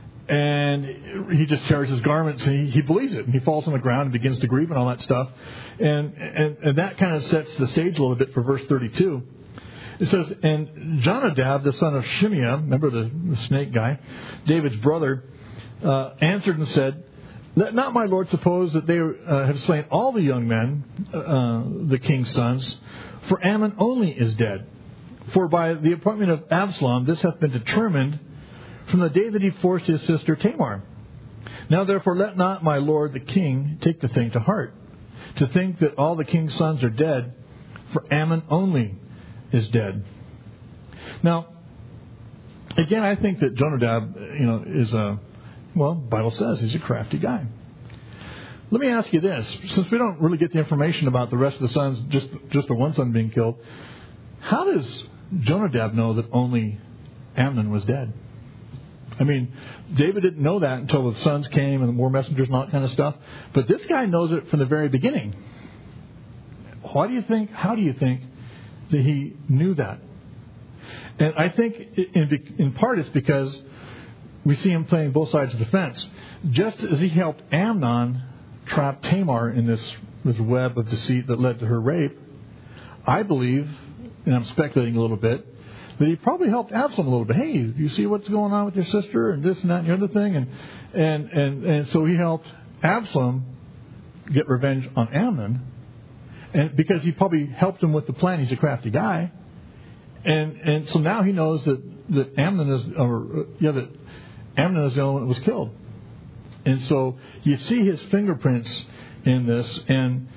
and he just tears his garments, and he, he believes it, and he falls on the ground and begins to grieve and all that stuff. And, and, and that kind of sets the stage a little bit for verse thirty-two. It says, and Jonadab, the son of Shimeah, remember the, the snake guy, David's brother, uh, answered and said, let not my lord suppose that they uh, have slain all the young men, uh, the king's sons, for Ammon only is dead. For by the appointment of Absalom, this hath been determined from the day that he forced his sister Tamar. Now therefore let not my lord the king take the thing to heart, to think that all the king's sons are dead, for Ammon only is dead. Now, again, I think that Jonadab, you know, is a, well, the Bible says he's a crafty guy. Let me ask you this. Since we don't really get the information about the rest of the sons, just, just the one son being killed, how does Jonadab know that only Amnon was dead? I mean, David didn't know that until the sons came and more messengers and all that kind of stuff. But this guy knows it from the very beginning. Why do you think, how do you think that he knew that? And I think in, in part it's because we see him playing both sides of the fence. Just as he helped Amnon trap Tamar in this, this web of deceit that led to her rape, I believe, and I'm speculating a little bit, that he probably helped Absalom a little bit. Hey, you see what's going on with your sister and this and that and the other thing? And and, and, and so he helped Absalom get revenge on Amnon. And because he probably helped him with the plan, he's a crafty guy. And and so now he knows that, that Amnon is or yeah, that Amnon is the only one that was killed. And so you see his fingerprints in this, and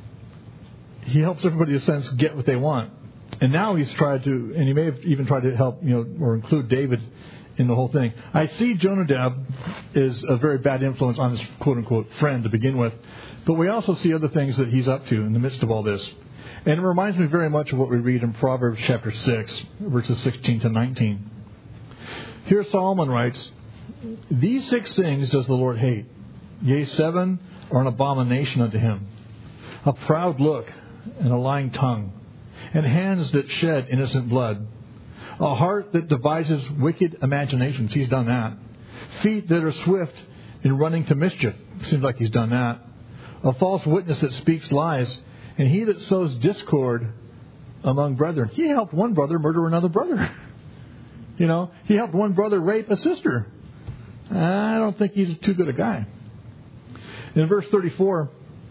he helps everybody in a sense get what they want. And now he's tried to, and he may have even tried to help, you know, or include David in the whole thing. I see Jonadab is a very bad influence on his quote-unquote friend to begin with, but we also see other things that he's up to in the midst of all this. And it reminds me very much of what we read in Proverbs chapter six, verses sixteen to nineteen. Here Solomon writes, these six things does the Lord hate. Yea, seven are an abomination unto him. A proud look and a lying tongue, and hands that shed innocent blood. A heart that devises wicked imaginations. He's done that. Feet that are swift in running to mischief. Seems like he's done that. A false witness that speaks lies. And he that sows discord among brethren. He helped one brother murder another brother. You know, he helped one brother rape a sister. I don't think he's too good a guy. In verse thirty-four,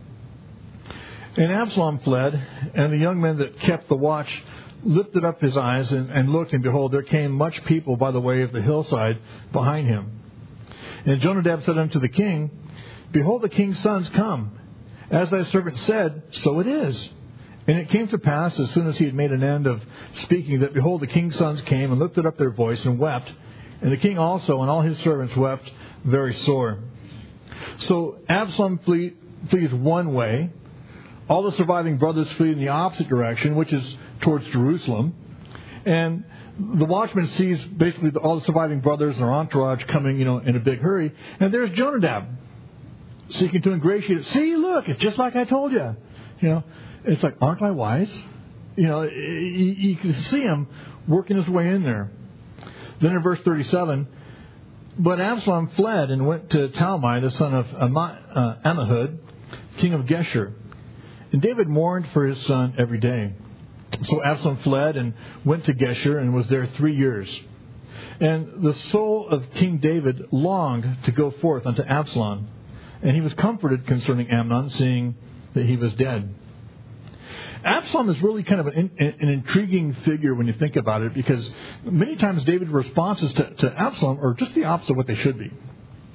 and Absalom fled, and the young men that kept the watch lifted up his eyes and, and looked, and behold, there came much people by the way of the hillside behind him. And Jonadab said unto the king, behold, the king's sons come. As thy servant said, so it is. And it came to pass, as soon as he had made an end of speaking, that behold, the king's sons came and lifted up their voice and wept. And the king also and all his servants wept very sore. So Absalom flee, flees one way. All the surviving brothers flee in the opposite direction, which is towards Jerusalem. And the watchman sees basically all the surviving brothers and their entourage coming, you know, in a big hurry. And there's Jonadab seeking to ingratiate it. See, look, it's just like I told you. You know, it's like, aren't I wise? You know, you, you can see him working his way in there. Then in verse thirty-seven, but Absalom fled and went to Talmai, the son of Ammihud, king of Geshur. And David mourned for his son every day. So Absalom fled and went to Geshur and was there three years. And the soul of King David longed to go forth unto Absalom. And he was comforted concerning Amnon, seeing that he was dead. Absalom is really kind of an, an intriguing figure when you think about it, because many times David's responses to, to Absalom are just the opposite of what they should be.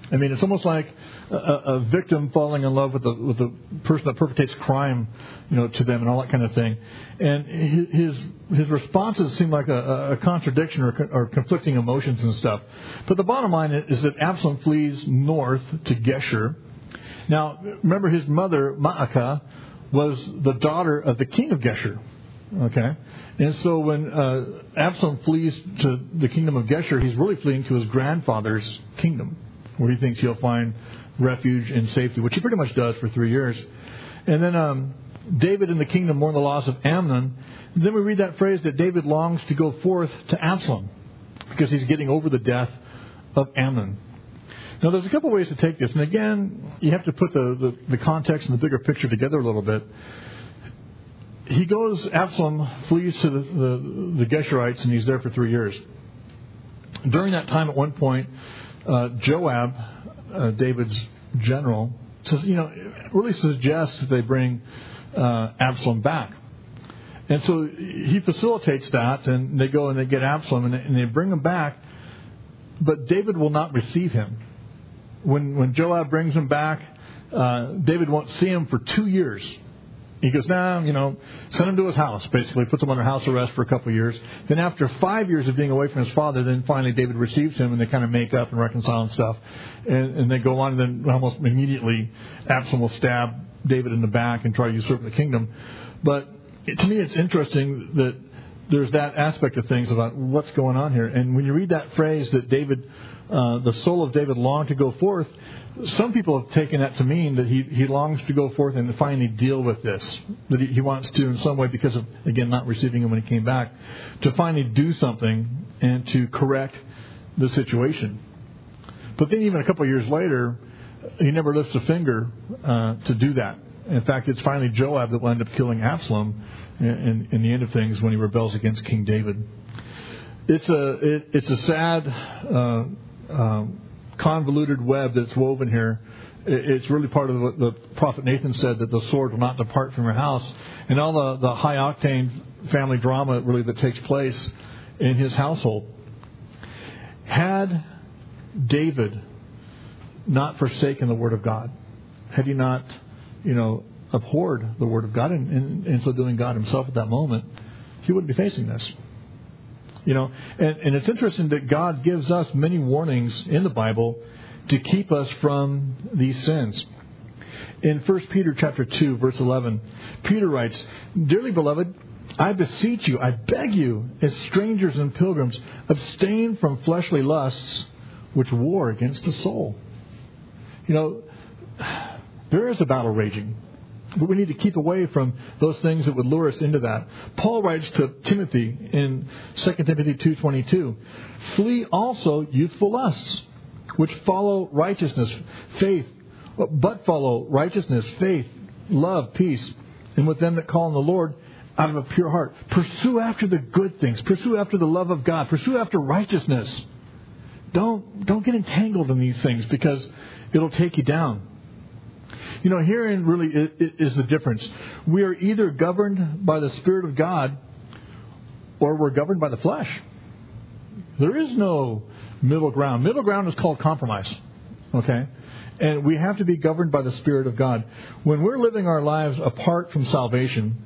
I mean, it's almost like a, a victim falling in love with the with the person that perpetrates crime, you know, to them and all that kind of thing. And his his responses seem like a, a contradiction or, or conflicting emotions and stuff. But the bottom line is that Absalom flees north to Geshur. Now, remember, his mother Maacah was the daughter of the king of Geshur. Okay, and so when uh, Absalom flees to the kingdom of Geshur, he's really fleeing to his grandfather's kingdom, where he thinks he'll find refuge and safety, which he pretty much does for three years. And then um, David in the kingdom mourned the loss of Amnon. And then we read that phrase that David longs to go forth to Absalom because he's getting over the death of Amnon. Now, there's a couple ways to take this. And again, you have to put the, the, the context and the bigger picture together a little bit. He goes, Absalom flees to the, the, the Geshurites, and he's there for three years. During that time, at one point, uh, Joab, uh, David's general, says, you know, really suggests that they bring uh, Absalom back. And so he facilitates that, and they go and they get Absalom, and they, and they bring him back, but David will not receive him. When, when Joab brings him back, uh, David won't see him for two years. He goes, nah, you know, send him to his house, basically, puts him under house arrest for a couple of years. Then after five years of being away from his father, then finally David receives him, and they kind of make up and reconcile and stuff. And, and they go on, and then almost immediately Absalom will stab David in the back and try to usurp the kingdom. But it, to me, it's interesting that there's that aspect of things about what's going on here. And when you read that phrase that David, uh, the soul of David longed to go forth, some people have taken that to mean that he, he longs to go forth and finally deal with this. That he, he wants to, in some way, because of, again, not receiving him when he came back, to finally do something and to correct the situation. But then even a couple of years later, he never lifts a finger uh, to do that. In fact, it's finally Joab that will end up killing Absalom in, in, in the end of things when he rebels against King David. It's a, it, it's a sad... Uh, um, convoluted web that's woven here. It's really part of what the prophet Nathan said, that the sword will not depart from your house, and all the, the high octane family drama really that takes place in his household. Had David not forsaken the word of God, had he not, you know, abhorred the word of God, and, and, and so doing God himself at that moment, he wouldn't be facing this. You know, and, and it's interesting that God gives us many warnings in the Bible to keep us from these sins. In First Peter chapter two, verse eleven, Peter writes, "Dearly beloved, I beseech you, I beg you, as strangers and pilgrims, abstain from fleshly lusts which war against the soul." You know, there is a battle raging. But we need to keep away from those things that would lure us into that. Paul writes to Timothy in Second Timothy two twenty-two, "Flee also youthful lusts, which follow righteousness, faith, but follow righteousness, faith, love, peace, and with them that call on the Lord out of a pure heart. Pursue after the good things. Pursue after the love of God. Pursue after righteousness. Don't, don't get entangled in these things, because it'll take you down." You know, herein really is the difference. We are either governed by the Spirit of God, or we're governed by the flesh. There is no middle ground. Middle ground is called compromise. Okay? And we have to be governed by the Spirit of God. When we're living our lives apart from salvation,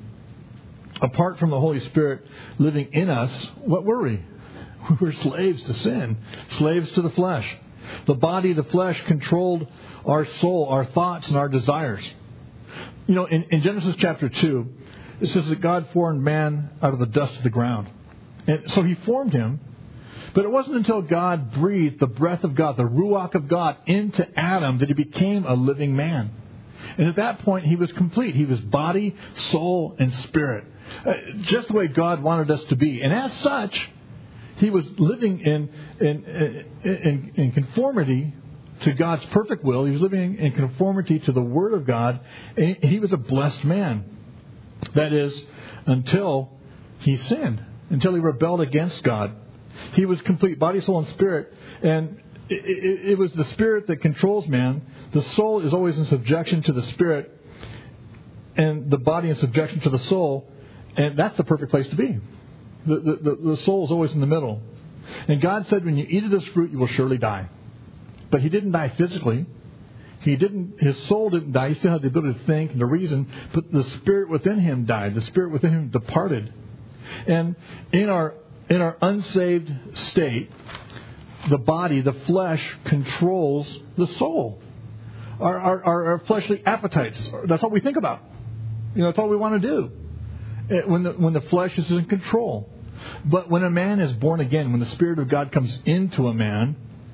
apart from the Holy Spirit living in us, what were we? We were slaves to sin, slaves to the flesh. The body, the flesh, controlled our soul, our thoughts, and our desires. You know, in, in Genesis chapter two, it says that God formed man out of the dust of the ground. And so he formed him, but it wasn't until God breathed the breath of God, the Ruach of God, into Adam that he became a living man. And at that point, he was complete. He was body, soul, and spirit. Uh, just the way God wanted us to be. And as such, he was living in, in, in, in conformity to God's perfect will. He was living in conformity to the Word of God. And he was a blessed man. That is, until he sinned, until he rebelled against God. He was complete, body, soul, and spirit. And it, it, it was the spirit that controls man. The soul is always in subjection to the spirit, and the body in subjection to the soul. And that's the perfect place to be. The, the, the soul is always in the middle. And God said, when you eat of this fruit, you will surely die. But he didn't die physically. He didn't. His soul didn't die. He still had the ability to think and to reason. But the spirit within him died. The spirit within him departed. And in our in our unsaved state, the body, the flesh, controls the soul. Our, our, our fleshly appetites. That's all we think about. You know, that's all we want to do. When the when the flesh is in control. But when a man is born again, when the Spirit of God comes into a man,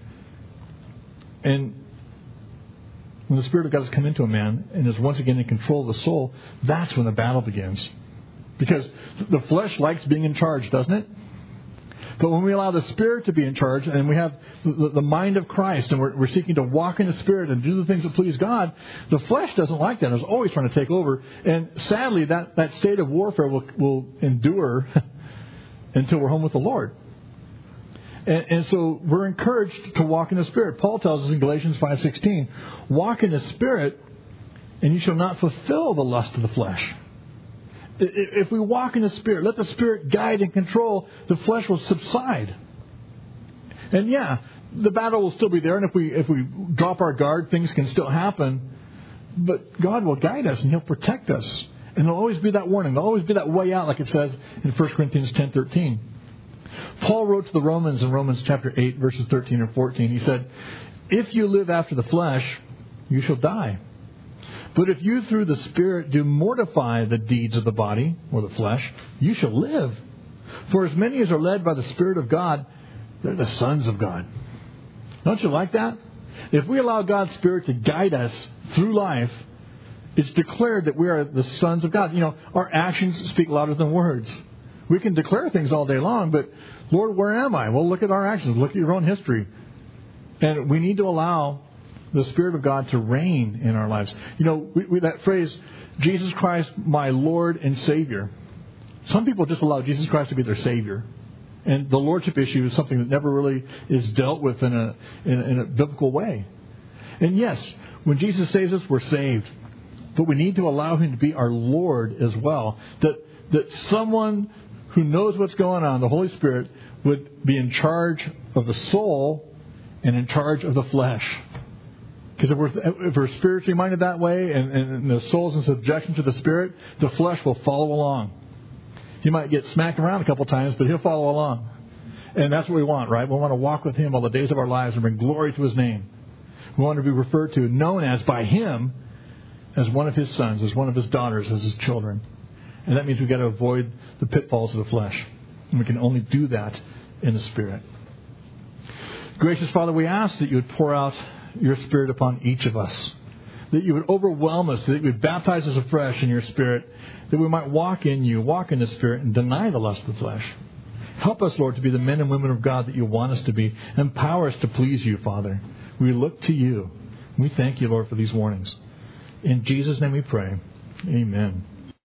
and when the Spirit of God has come into a man and is once again in control of the soul, that's when the battle begins. Because the flesh likes being in charge, doesn't it? But when we allow the Spirit to be in charge and we have the, the mind of Christ and we're, we're seeking to walk in the Spirit and do the things that please God, the flesh doesn't like that. It's always trying to take over. And sadly, that, that state of warfare will, will endure until we're home with the Lord. And, and so we're encouraged to walk in the Spirit. Paul tells us in Galatians five sixteen, walk in the Spirit and you shall not fulfill the lust of the flesh. If we walk in the Spirit, let the Spirit guide and control, the flesh will subside. And yeah, the battle will still be there. And if we if we drop our guard, things can still happen. But God will guide us and He'll protect us. And there'll always be that warning. There'll always be that way out, like it says in First Corinthians ten thirteen. Paul wrote to the Romans in Romans chapter eight, verses thirteen and fourteen. He said, if you live after the flesh, you shall die. But if you through the Spirit do mortify the deeds of the body, or the flesh, you shall live. For as many as are led by the Spirit of God, they're the sons of God. Don't you like that? If we allow God's Spirit to guide us through life, it's declared that we are the sons of God. You know, our actions speak louder than words. We can declare things all day long, but Lord, where am I? Well, look at our actions. Look at your own history. And we need to allow the Spirit of God to reign in our lives. You know, we, we, that phrase, Jesus Christ, my Lord and Savior. Some people just allow Jesus Christ to be their Savior. And the Lordship issue is something that never really is dealt with in a, in a, in a biblical way. And yes, when Jesus saves us, we're saved. But we need to allow Him to be our Lord as well. That, that someone who knows what's going on, the Holy Spirit, would be in charge of the soul and in charge of the flesh. Because if we're, if we're spiritually minded that way and, and the soul's in subjection to the Spirit, the flesh will follow along. He might get smacked around a couple times, but he'll follow along. And that's what we want, right? We want to walk with Him all the days of our lives and bring glory to His name. We want to be referred to, known as by Him, as one of His sons, as one of His daughters, as His children. And that means we've got to avoid the pitfalls of the flesh. And we can only do that in the Spirit. Gracious Father, we ask that you would pour out your Spirit upon each of us. That you would overwhelm us, that you would baptize us afresh in your Spirit, that we might walk in you, walk in the Spirit, and deny the lust of the flesh. Help us, Lord, to be the men and women of God that you want us to be. Empower us to please you, Father. We look to you. We thank you, Lord, for these warnings. In Jesus' name we pray. Amen.